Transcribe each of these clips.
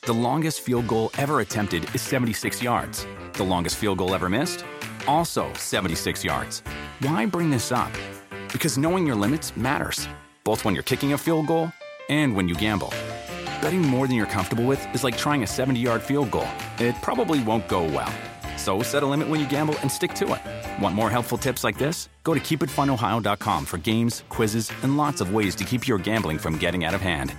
The longest field goal ever attempted is 76 yards. The longest field goal ever missed? Also 76 yards. Why bring this up? Because knowing your limits matters, both when you're kicking a field goal and when you gamble. Betting more than you're comfortable with is like trying a 70-yard field goal. It probably won't go well. So set a limit when you gamble and stick to it. Want more helpful tips like this? Go to keepitfunohio.com for games, quizzes, and lots of ways to keep your gambling from getting out of hand.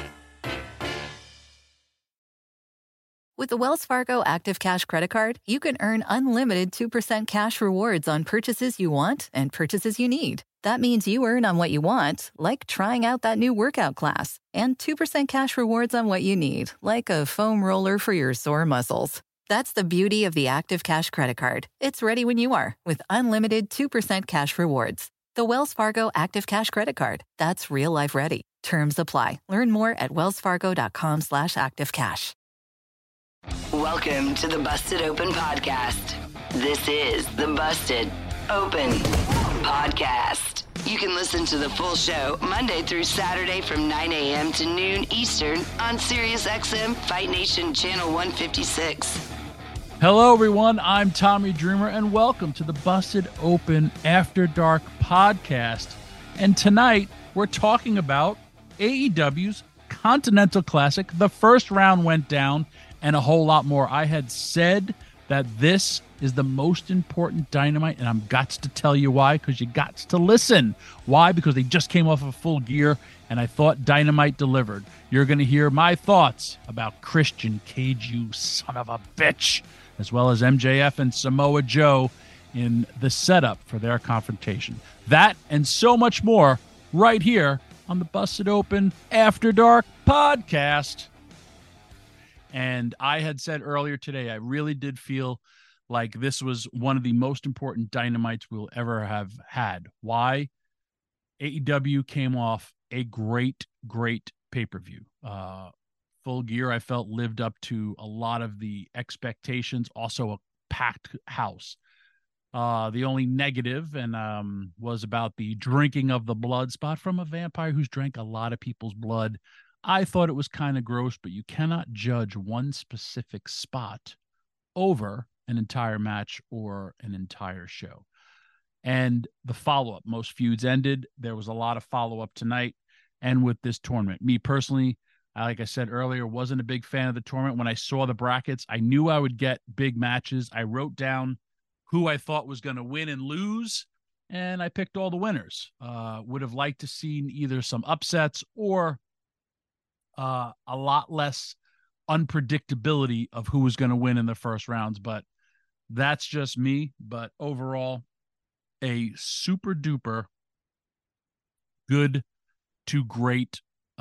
With the Wells Fargo Active Cash Credit Card, you can earn unlimited 2% cash rewards on purchases you want and purchases you need. That means you earn on what you want, like trying out that new workout class, and 2% cash rewards on what you need, like a foam roller for your sore muscles. That's the beauty of the Active Cash Credit Card. It's ready when you are, with unlimited 2% cash rewards. The Wells Fargo Active Cash Credit Card. That's real life ready. Terms apply. Learn more at wellsfargo.com/activecash. Welcome to the Busted Open Podcast. This is the Busted Open Podcast. You can listen to the full show Monday through Saturday from 9 a.m. to noon Eastern on SiriusXM Fight Nation Channel 156. Hello, everyone. I'm Tommy Dreamer, and welcome to the Busted Open After Dark Podcast. And tonight, we're talking about AEW's Continental Classic. The first round went down, and a whole lot more. I had said that this is the most important Dynamite, and I'm gots to tell you why, because you gots to listen. Why? Because they just came off of Full Gear, and I thought Dynamite delivered. You're going to hear my thoughts about Christian Cage, you son of a bitch, as well as MJF and Samoa Joe in the setup for their confrontation. That and so much more right here on the Busted Open After Dark Podcast. And I had said earlier today, I really did feel like this was one of the most important Dynamites we'll ever have had. Why? AEW came off a great pay-per-view. Full Gear, I felt, lived up to a lot of the expectations. Also a packed house. The only negative was about the drinking of the blood spot from a vampire who's drank a lot of people's blood. I thought it was kind of gross, but you cannot judge one specific spot over an entire match or an entire show. And the follow-up, most feuds ended. There was a lot of follow-up tonight and with this tournament. Me personally, like I said earlier, wasn't a big fan of the tournament. When I saw the brackets, I knew I would get big matches. I wrote down who I thought was going to win and lose, and I picked all the winners. Would have liked to see either some upsets or a lot less unpredictability of who was going to win in the first rounds, but that's just me. But overall, a super duper good to great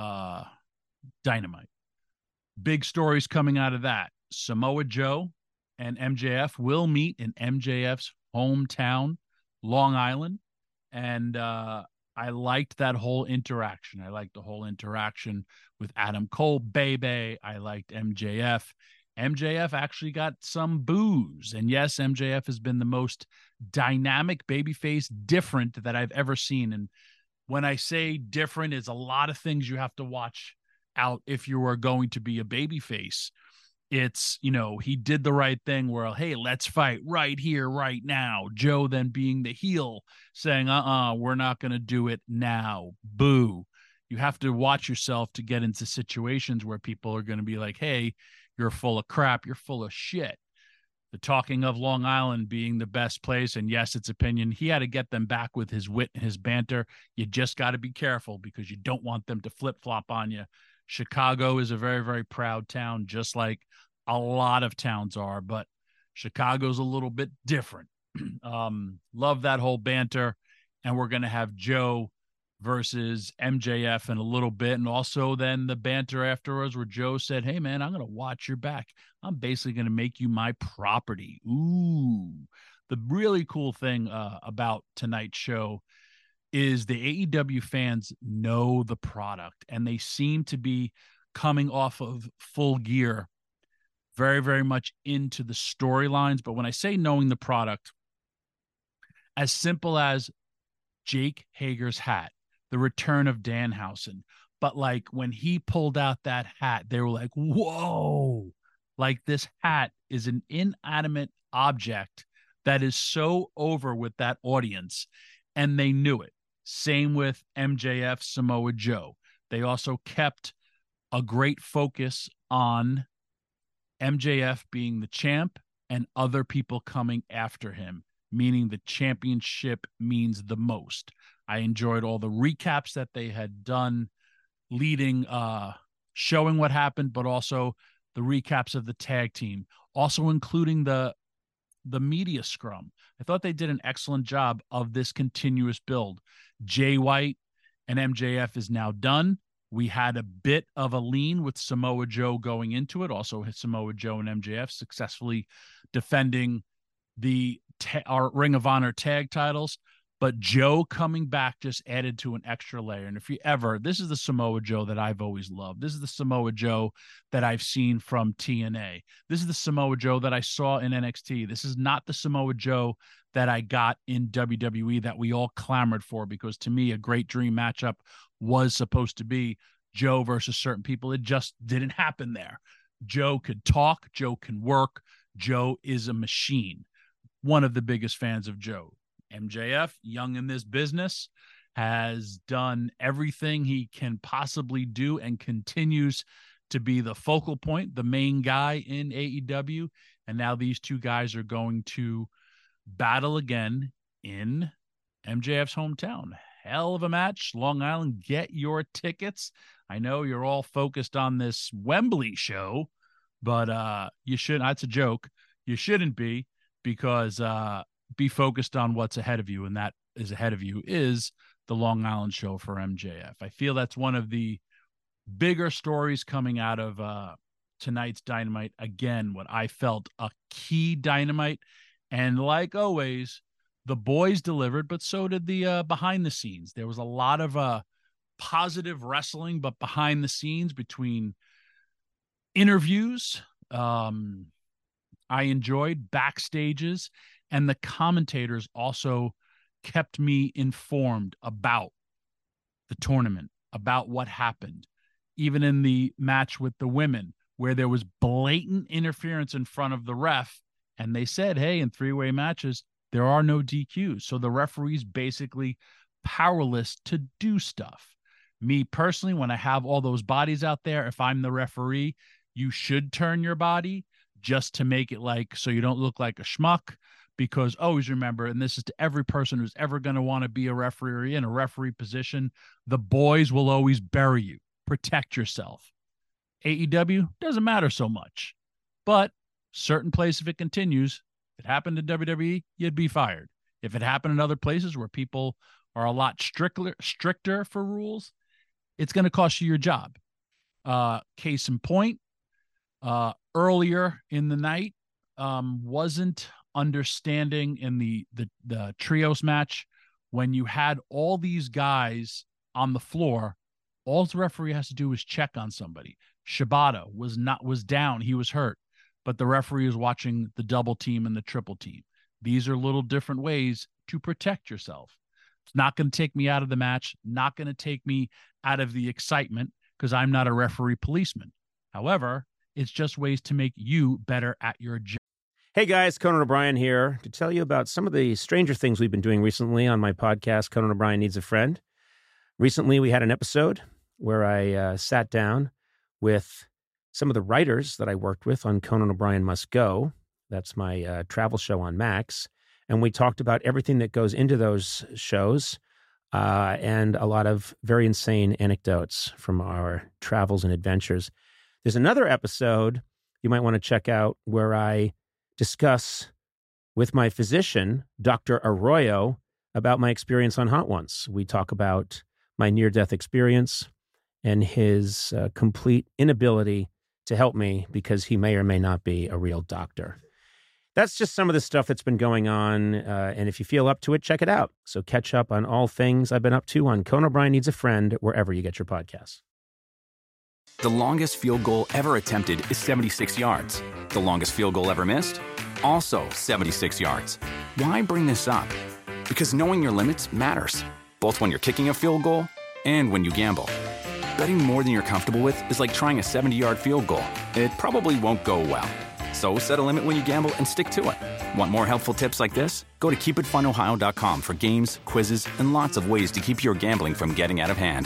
Dynamite. Big stories coming out of that. Samoa Joe and MJF will meet in MJF's hometown, Long Island, and I liked that whole interaction. I liked the whole interaction with Adam Cole, Bebe. I liked MJF. MJF actually got some boos. And yes, MJF has been the most dynamic babyface, different that I've ever seen. And when I say different, it's a lot of things you have to watch out if you are going to be a babyface. It's, he did the right thing where, hey, let's fight right here, right now. Joe then being the heel saying, we're not going to do it now. Boo. You have to watch yourself to get into situations where people are going to be like, hey, you're full of crap. You're full of shit. The talking of Long Island being the best place. And yes, it's opinion. He had to get them back with his wit and his banter. You just got to be careful because you don't want them to flip-flop on you. Chicago is a very, very proud town, just like a lot of towns are, but Chicago's a little bit different. Love that whole banter. And we're going to have Joe versus MJF in a little bit. And also then the banter afterwards where Joe said, hey, man, I'm going to watch your back. I'm basically going to make you my property. Ooh. The really cool thing about tonight's show is the AEW fans know the product, and they seem to be coming off of Full Gear very, very much into the storylines. But when I say knowing the product, as simple as Jake Hager's hat, the return of Danhausen, But like when he pulled out that hat, they were like, whoa, like this hat is an inanimate object that is so over with that audience. And they knew it. Same with MJF, Samoa Joe. They also kept a great focus on MJF being the champ and other people coming after him, meaning the championship means the most. I enjoyed all the recaps that they had done leading, showing what happened, but also the recaps of the tag team, also including the media scrum. I thought they did an excellent job of this continuous build. Jay White and MJF is now done. We had a bit of a lean with Samoa Joe going into it. Also, Samoa Joe and MJF successfully defending our Ring of Honor tag titles. But Joe coming back just added to an extra layer. And this is the Samoa Joe that I've always loved. This is the Samoa Joe that I've seen from TNA. This is the Samoa Joe that I saw in NXT. This is not the Samoa Joe that I got in WWE that we all clamored for, because to me, a great dream matchup was supposed to be Joe versus certain people. It just didn't happen there. Joe could talk. Joe can work. Joe is a machine. One of the biggest fans of Joe. MJF, young in this business, has done everything he can possibly do and continues to be the focal point, the main guy in AEW. And now these two guys are going to battle again in MJF's hometown. Hell of a match. Long Island, get your tickets. I know you're all focused on this Wembley show, but you shouldn't. That's a joke. You shouldn't be, because be focused on what's ahead of you, and that is ahead of you is the Long Island show for MJF. I feel that's one of the bigger stories coming out of tonight's Dynamite. Again, what I felt a key Dynamite, and like always, the boys delivered, but so did the behind the scenes. There was a lot of positive wrestling, but behind the scenes between interviews, I enjoyed backstages. And the commentators also kept me informed about the tournament, about what happened. Even in the match with the women, where there was blatant interference in front of the ref, and they said, hey, in three-way matches, there are no DQs. So the referee's basically powerless to do stuff. Me personally, when I have all those bodies out there, if I'm the referee, you should turn your body just to make it so you don't look like a schmuck. Because always remember, and this is to every person who's ever going to want to be a referee or in a referee position, the boys will always bury you. Protect yourself. AEW doesn't matter so much. But certain place, if it continues, if it happened in WWE, you'd be fired. If it happened in other places where people are a lot stricter for rules, it's going to cost you your job. Case in point, earlier in the night, wasn't understanding in the trios match, when you had all these guys on the floor, all the referee has to do is check on somebody. Shibata was down, he was hurt, but the referee is watching the double team and the triple team. These are little different ways to protect yourself. It's not going to take me out of the match, not going to take me out of the excitement, because I'm not a referee policeman. However, it's just ways to make you better at your job. Hey guys, Conan O'Brien here to tell you about some of the stranger things we've been doing recently on my podcast, Conan O'Brien Needs a Friend. Recently, we had an episode where I sat down with some of the writers that I worked with on Conan O'Brien Must Go. That's my travel show on Max. And we talked about everything that goes into those shows and a lot of very insane anecdotes from our travels and adventures. There's another episode you might want to check out where I discuss with my physician, Dr. Arroyo, about my experience on Hot Ones. We talk about my near-death experience and his complete inability to help me because he may or may not be a real doctor. That's just some of the stuff that's been going on, and if you feel up to it, check it out. So catch up on all things I've been up to on Conan O'Brien Needs a Friend, wherever you get your podcasts. The longest field goal ever attempted is 76 yards. The longest field goal ever missed? Also 76 yards. Why bring this up? Because knowing your limits matters, both when you're kicking a field goal and when you gamble. Betting more than you're comfortable with is like trying a 70-yard field goal. It probably won't go well. So set a limit when you gamble and stick to it. Want more helpful tips like this? Go to keepitfunohio.com for games, quizzes, and lots of ways to keep your gambling from getting out of hand.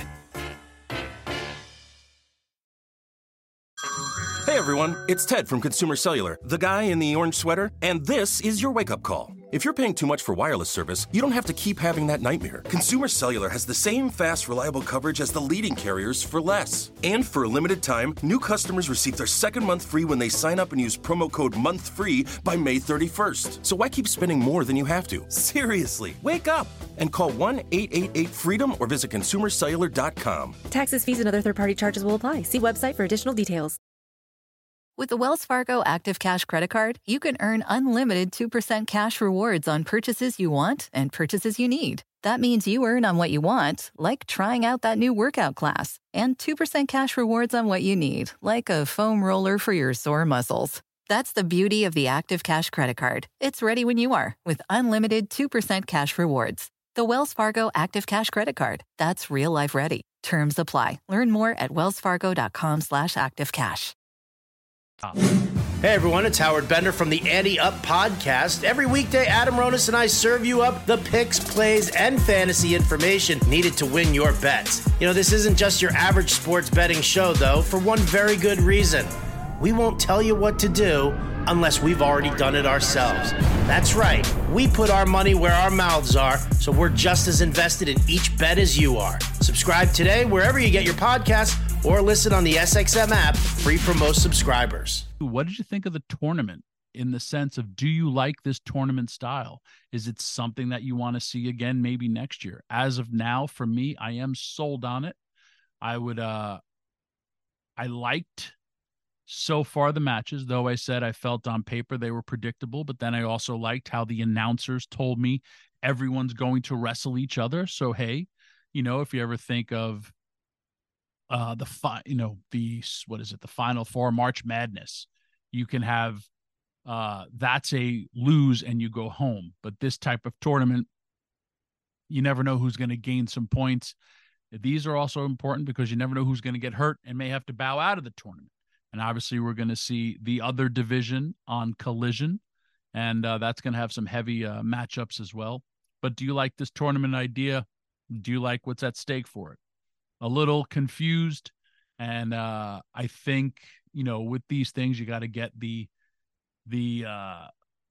Hey everyone, it's Ted from Consumer Cellular, the guy in the orange sweater, and this is your wake-up call. If you're paying too much for wireless service, you don't have to keep having that nightmare. Consumer Cellular has the same fast, reliable coverage as the leading carriers for less. And for a limited time, new customers receive their second month free when they sign up and use promo code MONTHFREE by May 31st. So why keep spending more than you have to? Seriously, wake up and call 1-888-FREEDOM or visit consumercellular.com. Taxes, fees, and other third-party charges will apply. See website for additional details. With the Wells Fargo Active Cash Credit Card, you can earn unlimited 2% cash rewards on purchases you want and purchases you need. That means you earn on what you want, like trying out that new workout class, and 2% cash rewards on what you need, like a foam roller for your sore muscles. That's the beauty of the Active Cash Credit Card. It's ready when you are, with unlimited 2% cash rewards. The Wells Fargo Active Cash Credit Card. That's real life ready. Terms apply. Learn more at wellsfargo.com/activecash. Hey everyone, it's Howard Bender from the Ante Up Podcast. Every weekday, Adam Ronis and I serve you up the picks, plays, and fantasy information needed to win your bets. You know, this isn't just your average sports betting show, though, for one very good reason. We won't tell you what to do unless we've already done it ourselves. That's right. We put our money where our mouths are, so we're just as invested in each bet as you are. Subscribe today wherever you get your podcasts or listen on the SXM app, free for most subscribers. What did you think of the tournament in the sense of, do you like this tournament style? Is it something that you want to see again maybe next year? As of now, for me, I am sold on it. I liked so far the matches, though I said I felt on paper they were predictable, but then I also liked how the announcers told me everyone's going to wrestle each other. So, hey, you know, if you ever think of the Final Four, March Madness, you can have that's a lose and you go home. But this type of tournament, you never know who's going to gain some points. These are also important because you never know who's going to get hurt and may have to bow out of the tournament. And obviously we're going to see the other division on Collision, and that's going to have some heavy matchups as well. But do you like this tournament idea? Do you like what's at stake for it? A little confused, and I think, you know, with these things you got to get got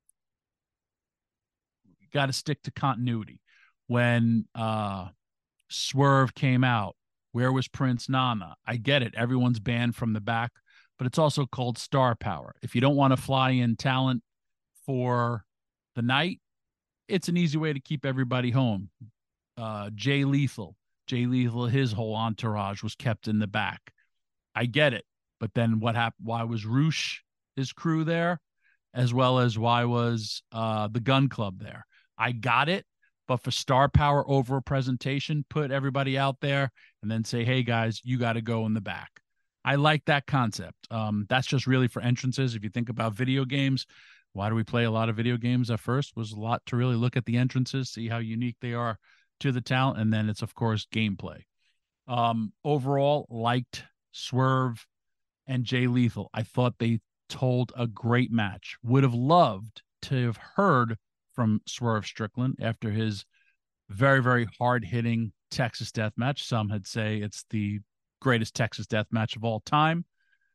to stick to continuity. When Swerve came out, where was Prince Nana? I get it, everyone's banned from the back, but it's also called star power. If you don't want to fly in talent for the night, it's an easy way to keep everybody home. Jay Lethal, his whole entourage was kept in the back. I get it. But then what happened? Why was Roosh, his crew there, as well as why was the Gun Club there? I got it. But for star power over a presentation, put everybody out there and then say, hey, guys, you got to go in the back. I like that concept. That's just really for entrances. If you think about video games, why do we play a lot of video games at first? Was a lot to really look at the entrances, see how unique they are to the talent, and then it's, of course, gameplay. Overall, liked Swerve and Jay Lethal. I thought they told a great match. Would have loved to have heard from Swerve Strickland after his very, very hard-hitting Texas death match. Some had say it's the greatest Texas death match of all time.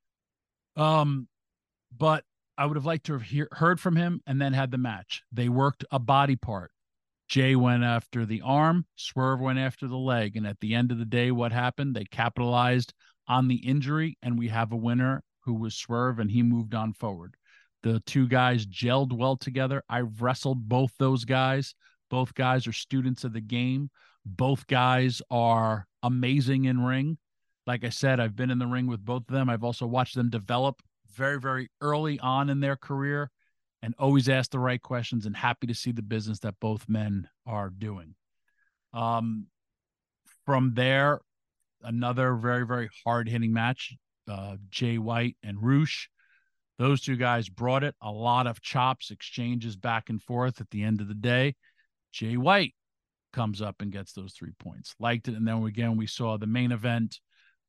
But I would have liked to have heard from him and then had the match. They worked a body part. Jay went after the arm, Swerve went after the leg, and at the end of the day, what happened? They capitalized on the injury, and we have a winner who was Swerve, and he moved on forward. The two guys gelled well together. I wrestled both those guys. Both guys are students of the game. Both guys are amazing in ring. Like I said, I've been in the ring with both of them. I've also watched them develop very, very early on in their career and always ask the right questions, and happy to see the business that both men are doing. From there, another very, very hard-hitting match, Jay White and Roosh. Those two guys brought it. A lot of chops, exchanges back and forth. At the end of the day, Jay White comes up and gets those 3 points. Liked it. And then again, we saw the main event,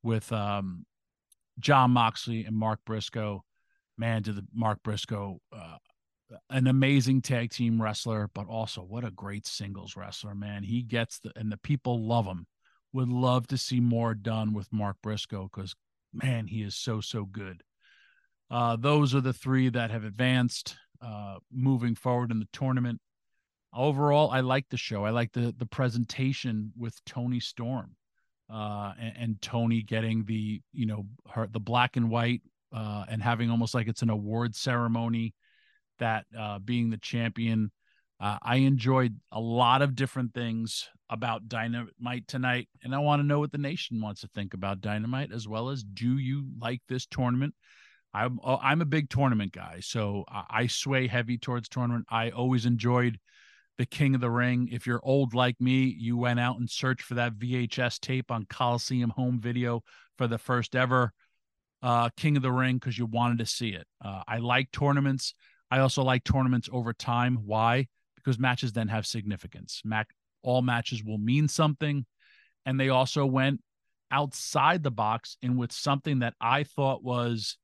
with John Moxley and Mark Briscoe. Man, to the Mark Briscoe, an amazing tag team wrestler, but also what a great singles wrestler, man. He gets and the people love him. Would love to see more done with Mark Briscoe because, man, he is so good. Those are the three that have advanced moving forward in the tournament. Overall, I like the show. I like the presentation with Toni Storm and Toni getting the black and white and having almost like it's an award ceremony, that being the champion. I enjoyed a lot of different things about Dynamite tonight, and I want to know what the nation wants to think about Dynamite, as well as, do you like this tournament? I'm a big tournament guy, so I sway heavy towards tournament. I always enjoyed the King of the Ring. If you're old like me, you went out and searched for that VHS tape on Coliseum Home Video for the first ever King of the Ring because you wanted to see it. I like tournaments. I also like tournaments over time. Why? Because matches then have significance. All matches will mean something, and they also went outside the box and with something that I thought was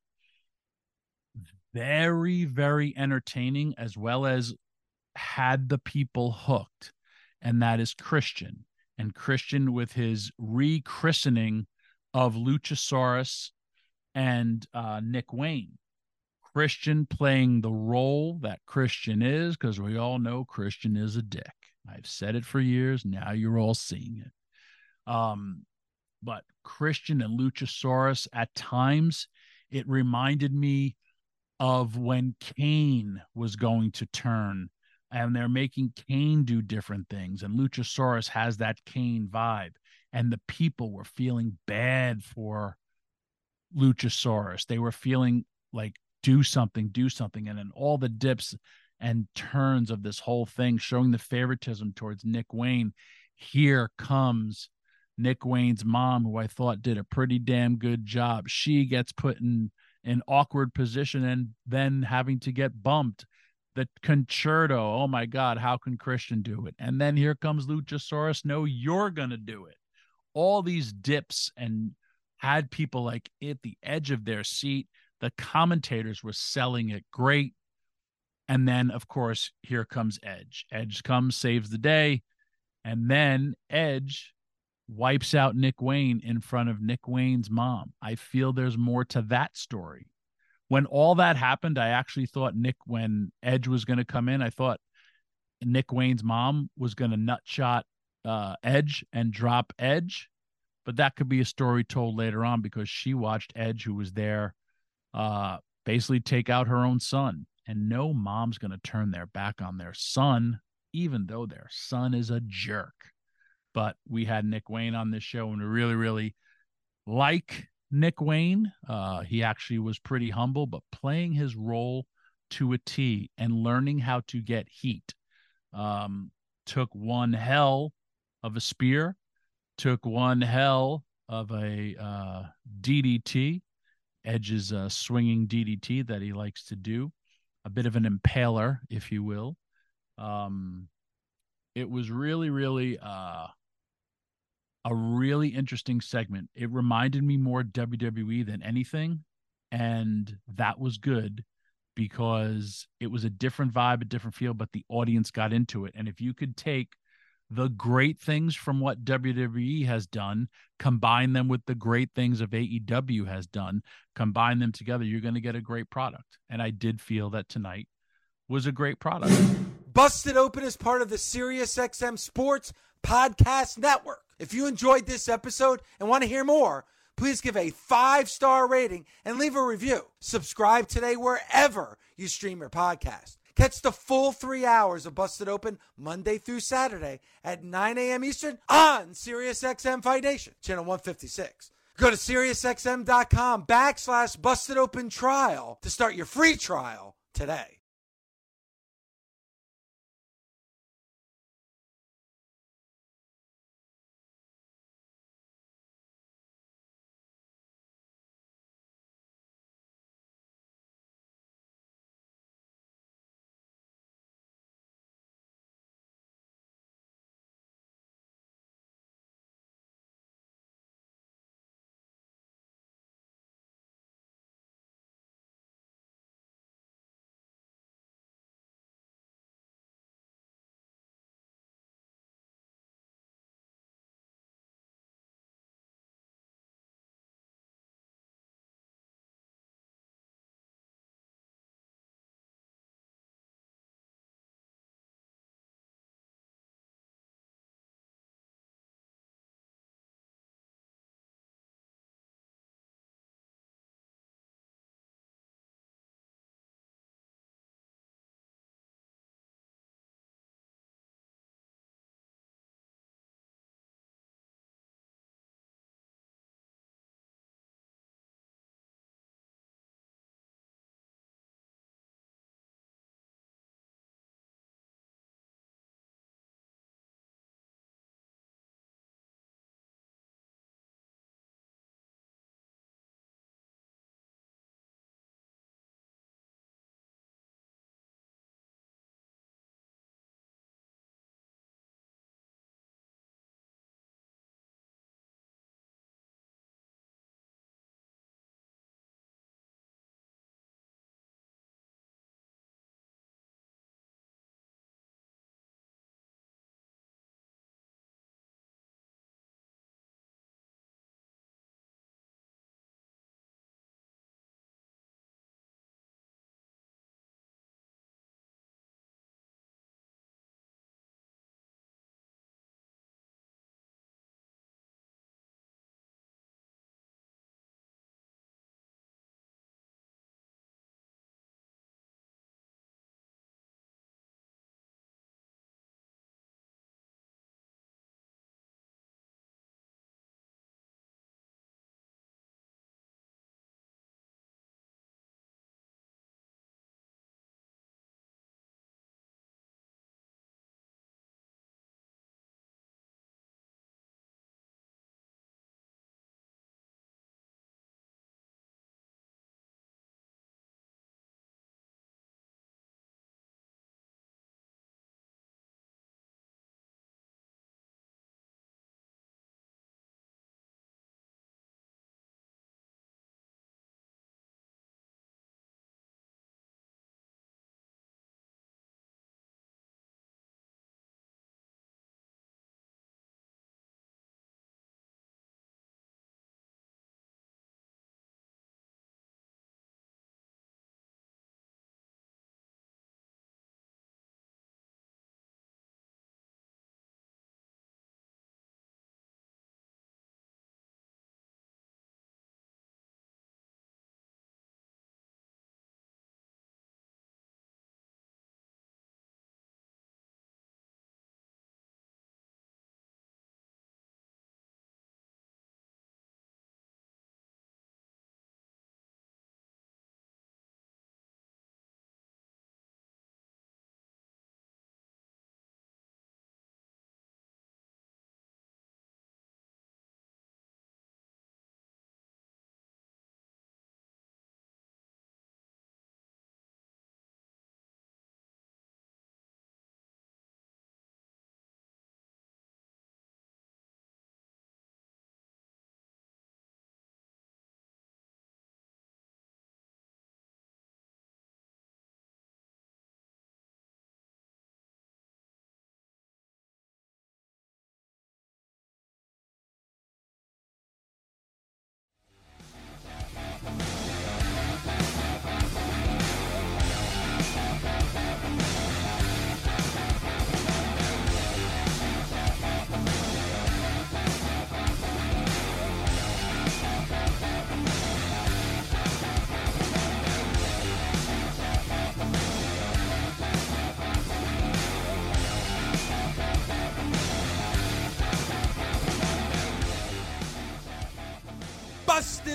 very, very entertaining, as well as had the people hooked, and that is Christian. And Christian with his rechristening of Luchasaurus and Nick Wayne. Christian playing the role that Christian is, because we all know Christian is a dick. I've said it for years. Now you're all seeing it. But Christian and Luchasaurus, at times, it reminded me of when Kane was going to turn, and they're making Kane do different things, and Luchasaurus has that Kane vibe, and the people were feeling bad for Luchasaurus. They were feeling like, do something, and then all the dips and turns of this whole thing showing the favoritism towards Nick Wayne. Here comes Nick Wayne's mom, who I thought did a pretty damn good job. She gets put in an awkward position and then having to get bumped. The concerto, oh my God, how can Christian do it? And then here comes Luchasaurus. No, you're going to do it. All these dips and had people like at the edge of their seat. The commentators were selling it great. And then, of course, here comes Edge. Edge comes, saves the day. And then Edge wipes out Nick Wayne in front of Nick Wayne's mom. I feel there's more to that story. When all that happened, I actually thought when Edge was going to come in, I thought Nick Wayne's mom was going to nutshot Edge and drop Edge. But that could be a story told later on, because she watched Edge, who was there, basically take out her own son. And no mom's going to turn their back on their son, even though their son is a jerk. But we had Nick Wayne on this show, and we really, really like Nick Wayne. He actually was pretty humble, but playing his role to a T and learning how to get heat. Took one hell of a spear, took one hell of a DDT, Edge's swinging DDT that he likes to do, a bit of an impaler, if you will. It was really, really a really interesting segment. It reminded me more WWE than anything, and that was good because it was a different vibe, a different feel, but the audience got into it. And if you could take the great things from what WWE has done, combine them with the great things of AEW has done, combine them together, you're going to get a great product. And I did feel that tonight was a great product. Busted Open is part of the SiriusXM Sports Podcast Network. If you enjoyed this episode and want to hear more, please give a 5-star rating and leave a review. Subscribe today wherever you stream your podcast. Catch the full 3 hours of Busted Open Monday through Saturday at 9 a.m. Eastern on SiriusXM Fight Nation, channel 156. Go to SiriusXM.com/Busted Open Trial to start your free trial today.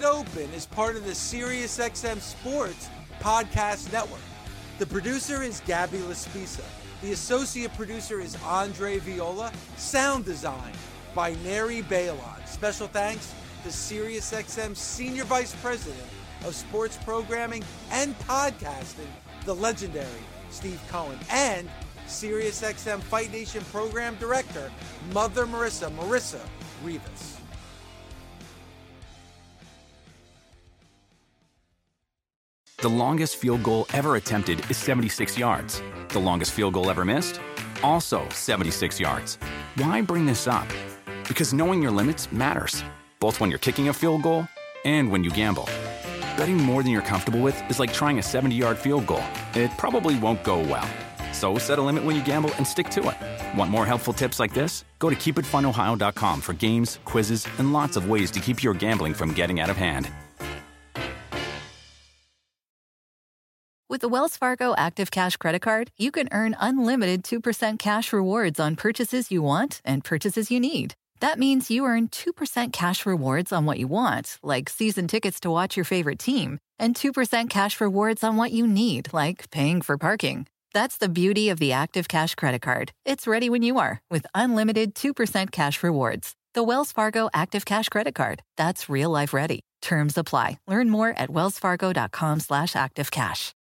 Busted Open is part of the SiriusXM Sports Podcast Network. The producer is Gabby Laspisa. The associate producer is Andre Viola. Sound design by Neri Bailon. Special thanks to SiriusXM Senior Vice President of Sports Programming and Podcasting, the legendary Steve Cohen, and SiriusXM Fight Nation Program Director, Mother Marissa Rivas. The longest field goal ever attempted is 76 yards. The longest field goal ever missed? Also 76 yards. Why bring this up? Because knowing your limits matters, both when you're kicking a field goal and when you gamble. Betting more than you're comfortable with is like trying a 70-yard field goal. It probably won't go well. So set a limit when you gamble and stick to it. Want more helpful tips like this? Go to keepitfunohio.com for games, quizzes, and lots of ways to keep your gambling from getting out of hand. With the Wells Fargo Active Cash Credit Card, you can earn unlimited 2% cash rewards on purchases you want and purchases you need. That means you earn 2% cash rewards on what you want, like season tickets to watch your favorite team, and 2% cash rewards on what you need, like paying for parking. That's the beauty of the Active Cash Credit Card. It's ready when you are, with unlimited 2% cash rewards. The Wells Fargo Active Cash Credit Card. That's real life ready. Terms apply. Learn more at wellsfargo.com/activecash.